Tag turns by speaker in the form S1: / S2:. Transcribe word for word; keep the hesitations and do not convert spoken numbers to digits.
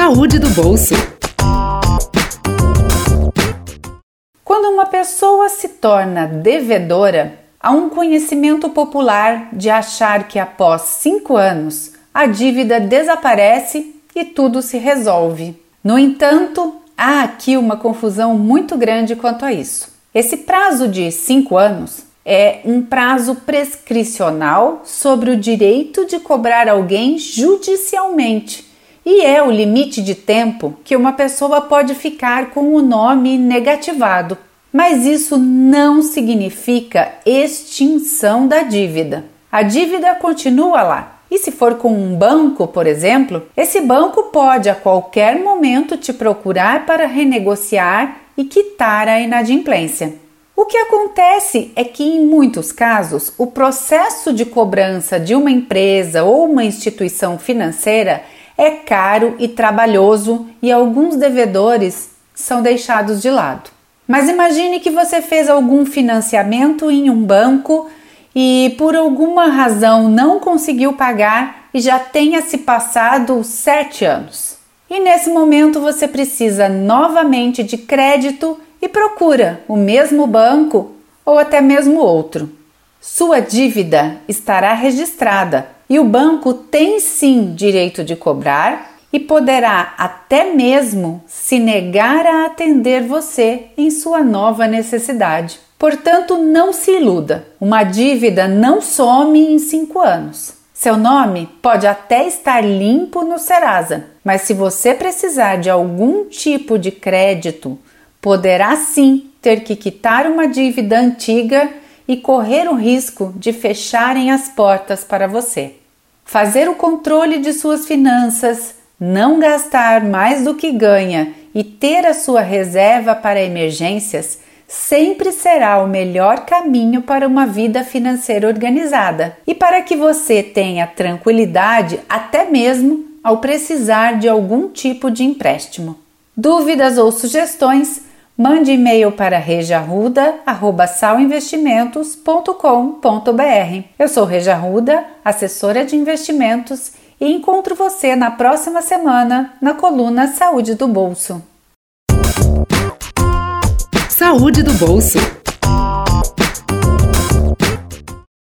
S1: Saúde do bolso. Quando uma pessoa se torna devedora, há um conhecimento popular de achar que após cinco anos a dívida desaparece e tudo se resolve. No entanto, há aqui uma confusão muito grande quanto a isso. Esse prazo de cinco anos é um prazo prescricional sobre o direito de cobrar alguém judicialmente e é o limite de tempo que uma pessoa pode ficar com o nome negativado. Mas isso não significa extinção da dívida. A dívida continua lá. E se for com um banco, por exemplo, esse banco pode a qualquer momento te procurar para renegociar e quitar a inadimplência. O que acontece é que, em muitos casos, o processo de cobrança de uma empresa ou uma instituição financeira é caro e trabalhoso e alguns devedores são deixados de lado. Mas imagine que você fez algum financiamento em um banco e por alguma razão não conseguiu pagar e já tenha se passado sete anos. E nesse momento você precisa novamente de crédito e procura o mesmo banco ou até mesmo outro. Sua dívida estará registrada e o banco tem sim direito de cobrar e poderá até mesmo se negar a atender você em sua nova necessidade. Portanto, não se iluda. Uma dívida não some em cinco anos. Seu nome pode até estar limpo no Serasa, mas se você precisar de algum tipo de crédito, poderá sim ter que quitar uma dívida antiga e correr o risco de fecharem as portas para você. Fazer o controle de suas finanças, não gastar mais do que ganha e ter a sua reserva para emergências sempre será o melhor caminho para uma vida financeira organizada e para que você tenha tranquilidade até mesmo ao precisar de algum tipo de empréstimo. Dúvidas ou sugestões? Mande e-mail para regia arruda arroba sal investimentos ponto com ponto b r. Eu sou Regia Arruda, assessora de investimentos, e encontro você na próxima semana na coluna Saúde do Bolso. Saúde do bolso.